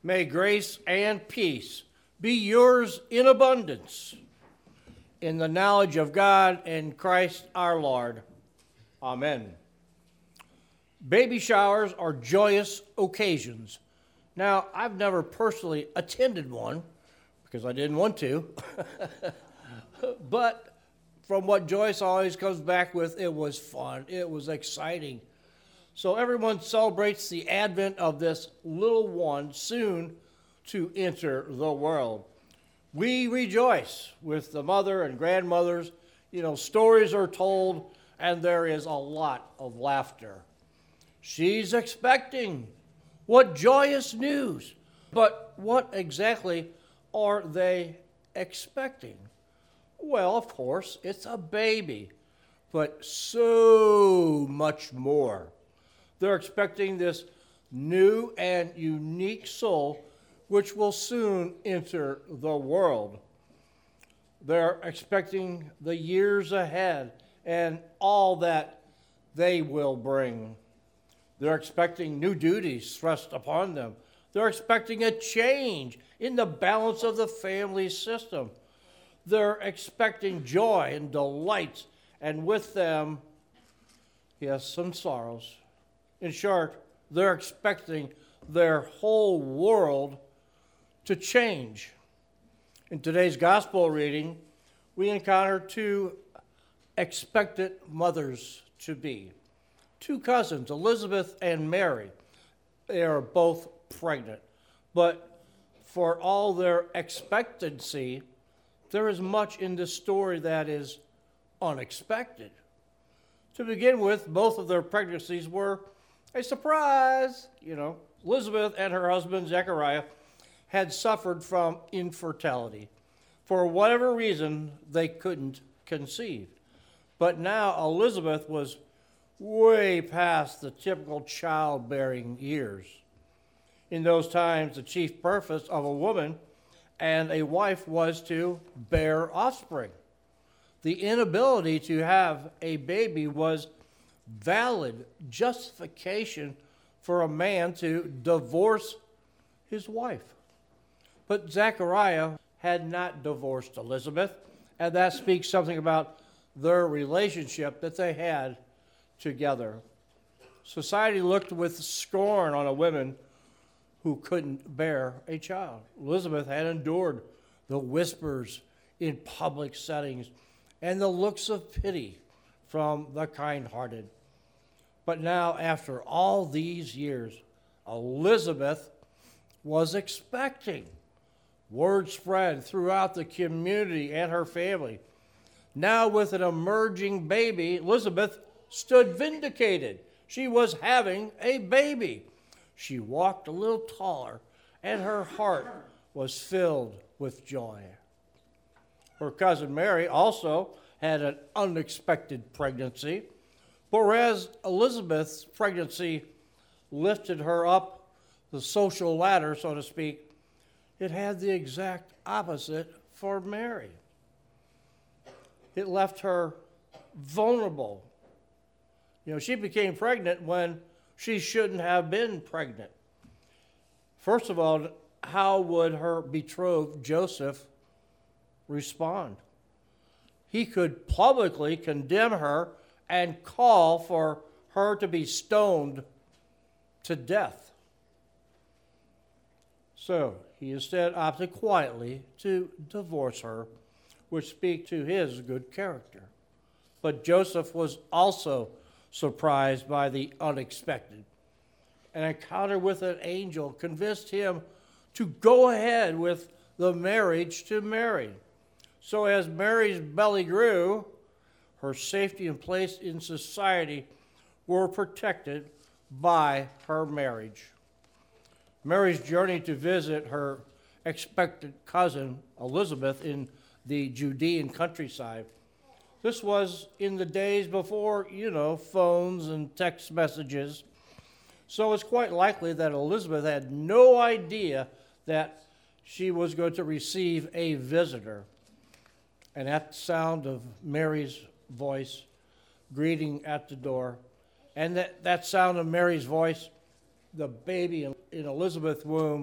May grace and peace be yours in abundance in the knowledge of God and Christ our Lord. Amen. Baby showers are joyous occasions. Now, I've never personally attended one because I didn't want to, but from what Joyce always comes back with, it was fun, it was exciting. So everyone celebrates the advent of this little one soon to enter the world. We rejoice with the mother and grandmothers. Stories are told, and there is a lot of laughter. She's expecting. What joyous news! But what exactly are they expecting? Well, of course, it's a baby, but so much more. They're expecting this new and unique soul which will soon enter the world. They're expecting the years ahead and all that they will bring. They're expecting new duties thrust upon them. They're expecting a change in the balance of the family system. They're expecting joy and delights, and with them, yes, some sorrows. In short, they're expecting their whole world to change. In today's gospel reading, we encounter two expectant mothers-to-be. Two cousins, Elizabeth and Mary. They are both pregnant. But for all their expectancy, there is much in this story that is unexpected. To begin with, both of their pregnancies were a surprise. Elizabeth and her husband, Zechariah, had suffered from infertility. For whatever reason, they couldn't conceive. But now Elizabeth was way past the typical childbearing years. In those times, the chief purpose of a woman and a wife was to bear offspring. The inability to have a baby was valid justification for a man to divorce his wife. But Zechariah had not divorced Elizabeth, and that speaks something about their relationship that they had together. Society looked with scorn on a woman who couldn't bear a child. Elizabeth had endured the whispers in public settings and the looks of pity from the kind-hearted. But now, after all these years, Elizabeth was expecting. Word spread throughout the community and her family. Now, with an emerging baby, Elizabeth stood vindicated. She was having a baby. She walked a little taller, and her heart was filled with joy. Her cousin Mary also had an unexpected pregnancy. But whereas Elizabeth's pregnancy lifted her up the social ladder, so to speak, it had the exact opposite for Mary. It left her vulnerable. She became pregnant when she shouldn't have been pregnant. First of all, how would her betrothed Joseph respond? He could publicly condemn her and call for her to be stoned to death. So he instead opted quietly to divorce her, which speaks to his good character. But Joseph was also surprised by the unexpected. An encounter with an angel convinced him to go ahead with the marriage to Mary. So as Mary's belly grew, her safety and place in society were protected by her marriage. Mary's journey to visit her expectant cousin Elizabeth in the Judean countryside. This was in the days before, phones and text messages. So it's quite likely that Elizabeth had no idea that she was going to receive a visitor. And at the sound of Mary's voice, greeting at the door, and that sound of Mary's voice, the baby in Elizabeth's womb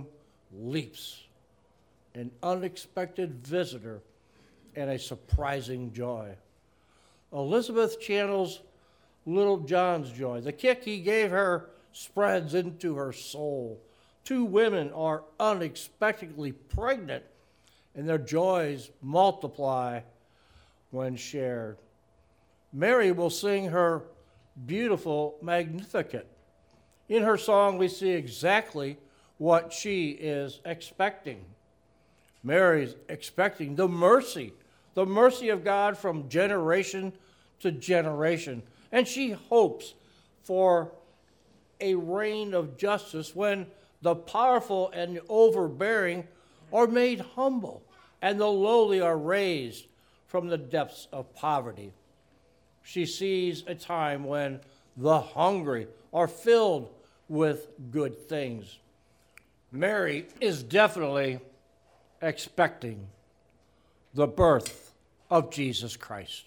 leaps, an unexpected visitor, and a surprising joy. Elizabeth channels little John's joy. The kick he gave her spreads into her soul. Two women are unexpectedly pregnant, and their joys multiply when shared. Mary will sing her beautiful Magnificat. In her song, we see exactly what she is expecting. Mary's expecting the mercy of God from generation to generation. And she hopes for a reign of justice when the powerful and overbearing are made humble and the lowly are raised from the depths of poverty. She sees a time when the hungry are filled with good things. Mary is definitely expecting the birth of Jesus Christ.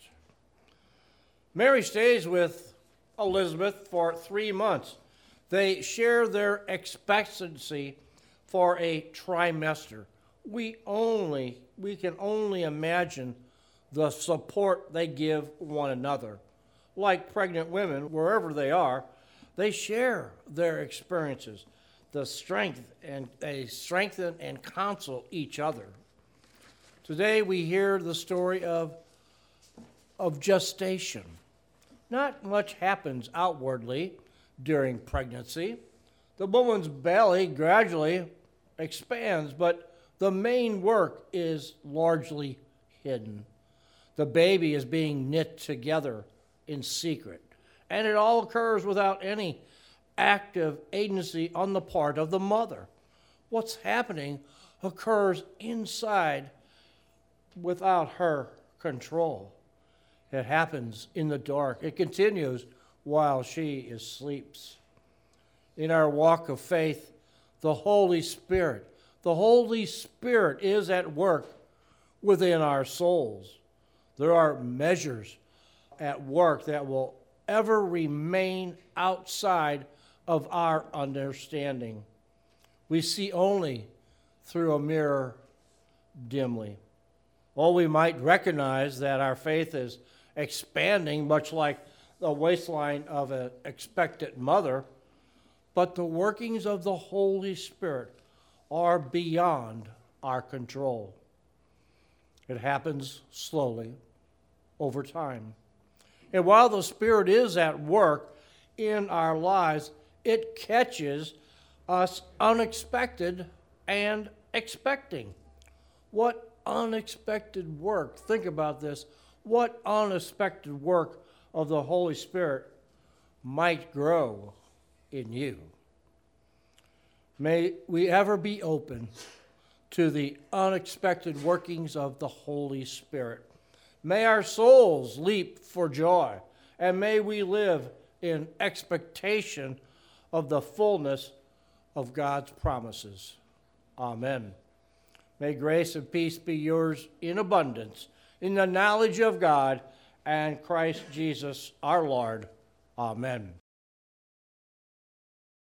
Mary stays with Elizabeth for 3 months. They share their expectancy for a trimester. We can only imagine the support they give one another. Like pregnant women, wherever they are, they share their experiences. They strengthen and counsel each other. Today we hear the story of gestation. Not much happens outwardly during pregnancy. The woman's belly gradually expands, but the main work is largely hidden. The baby is being knit together in secret, and it all occurs without any active agency on the part of the mother. What's happening occurs inside without her control. It happens in the dark. It continues while she sleeps. In our walk of faith, the Holy Spirit is at work within our souls. There are measures at work that will ever remain outside of our understanding. We see only through a mirror dimly. Or we might recognize that our faith is expanding, much like the waistline of an expectant mother, but the workings of the Holy Spirit are beyond our control. It happens slowly, over time. And while the Spirit is at work in our lives, it catches us unexpected and expecting. What unexpected work, think about this, what unexpected work of the Holy Spirit might grow in you? May we ever be open to the unexpected workings of the Holy Spirit. May our souls leap for joy, and may we live in expectation of the fullness of God's promises. Amen. May grace and peace be yours in abundance, in the knowledge of God and Christ Jesus our Lord. Amen.